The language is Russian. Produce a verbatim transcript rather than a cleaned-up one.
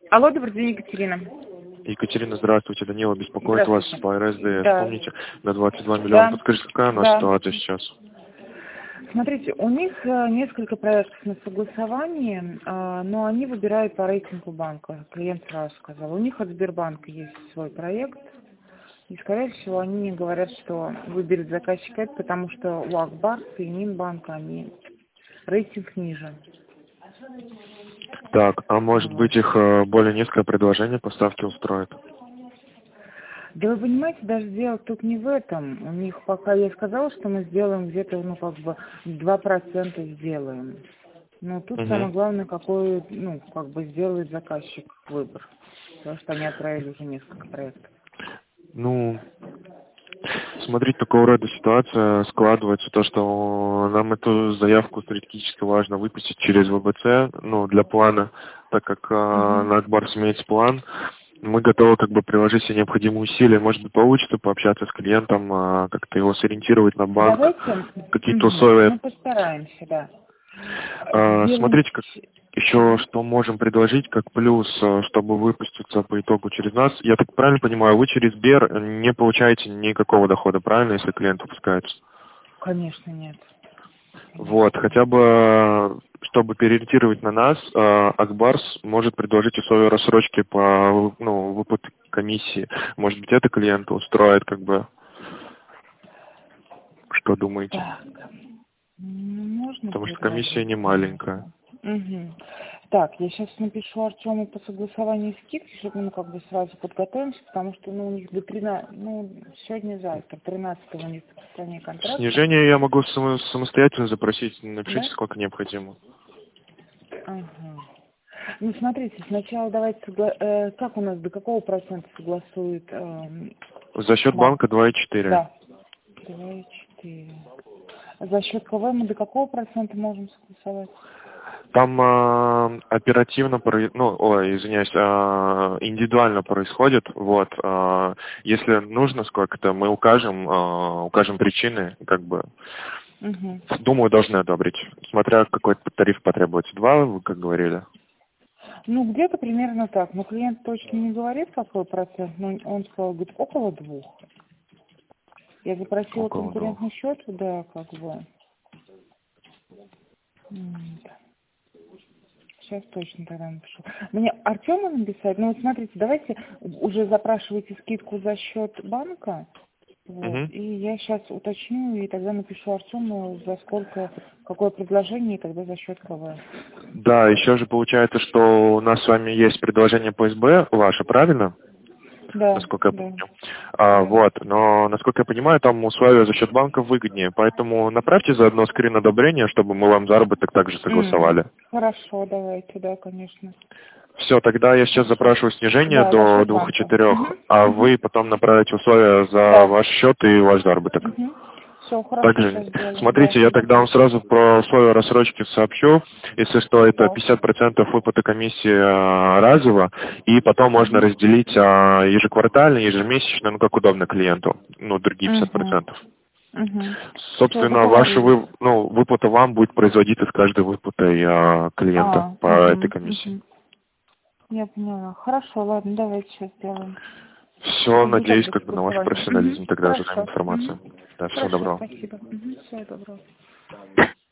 Алло, добрый день, Екатерина. Екатерина, здравствуйте. Данила беспокоит вас по эр эс дэ. Да. Помните, на двадцать два миллиона. Да. Подскажите, какая у нас Да. ситуация сейчас? Смотрите, у них э, несколько проектов на согласование, э, но они выбирают по рейтингу банка. Клиент сразу сказал. У них от Сбербанка есть свой проект. И, скорее всего, они мне говорят, что выберет заказчик это, потому что у Акбарса и Минбанка они рейтинг ниже. Так, а может Вот. быть их э, более низкое предложение по ставке устроит? Да вы понимаете, даже дело тут не в этом. У них пока я сказала, что мы сделаем где-то, ну, как бы, два процента сделаем. Но тут Угу. самое главное, какой, ну, как бы, сделает заказчик выбор. Потому что они отправили уже несколько проектов. Ну, смотрите, такого рода ситуация складывается, то, что нам эту заявку стратегически важно выпустить через вэ бэ цэ, ну, для плана, так как э, Угу. на Акбарс имеется план. Мы готовы как бы приложить все необходимые усилия. Может быть, получится пообщаться с клиентом, а, как-то его сориентировать на банк, Давайте, какие-то угу, условия. мы постараемся, да. А, Сделаем... смотрите, как еще что можем предложить как плюс, а, чтобы выпуститься по итогу через нас. Я так правильно понимаю, вы через Сбер не получаете никакого дохода, правильно, если клиент выпускается? Конечно, нет. Вот, хотя бы, чтобы переориентировать на нас, э, Акбарс может предложить условия рассрочки по, ну, выплате комиссии. Может быть, это клиента устроит, как бы, что думаете? Так, ну, можно Потому что комиссия предложить, не маленькая. конечно. Угу. Так, я сейчас напишу Артему по согласованию скидки, чтобы мы как бы сразу подготовимся, потому что ну, у них до тринадцатого, ну, сегодня-завтра, тринадцатого у них подписание контракта. Снижение я могу само- самостоятельно запросить, напишите, Да? сколько необходимо. Ага. Ну, смотрите, сначала давайте, согла- э, как у нас, до какого процента согласует эм, За счет банк? банка два и четыре. Да, два и четыре. За счет ка вэ мы до какого процента можем согласовать? Там э, оперативно, про- ну, ой, извиняюсь, э, индивидуально происходит. Вот, э, если нужно сколько-то, мы укажем, э, укажем причины, как бы. Угу. Думаю, должны одобрить. Смотря какой тариф потребуется. Два, вы как говорили. Ну, где-то примерно так. Но клиент точно не говорит, какой процент, но он сказал, говорит, около двух. Я запросила Около двух. конкурентный счет, да, как бы. М, Сейчас точно тогда напишу. Мне Артему написать? Ну вот смотрите, давайте уже запрашивайте скидку за счет банка. Вот. Мгм. И я сейчас уточню, и тогда напишу Артему, за сколько, какое предложение, и тогда за счет ка вэ. Да, еще же получается, что у нас с вами есть предложение по эс бэ ваше, правильно? Да, Насколько я да, помню. А, да. вот, но, насколько я понимаю, там условия за счет банка выгоднее. Поэтому направьте заодно скрин одобрения, чтобы мы вам заработок также М, согласовали. Хорошо, давайте, да, конечно. Все, тогда я сейчас Хорошо. запрашиваю снижение Да, за до счет двух и банка. четырех, Угу, а угу. вы потом направите условия за Да. ваш счет и ваш заработок. Угу. Все, хорошо, Также, сейчас сделаем. Да, смотрите, я да. тогда вам сразу про условия рассрочки сообщу. Если что, это Да. пятьдесят процентов выплаты комиссии а, разово, и потом можно Угу. разделить а, ежеквартально, ежемесячно, ну как удобно клиенту, ну другие пятьдесят Угу. процентов. Угу. Все, Собственно, ваша договорились. вы, ну, выплата вам будет производиться с каждой выплатой а, клиента А, по этой угу, комиссии. угу. Я поняла. Хорошо, ладно, давайте сейчас сделаем. Все, Угу, надеюсь, тогда как бы на ваш согласование. профессионализм Угу. тогда ожидаем Хорошо. информацию. Угу. Да, всего Хорошо, доброго. спасибо. Угу. Всего доброго.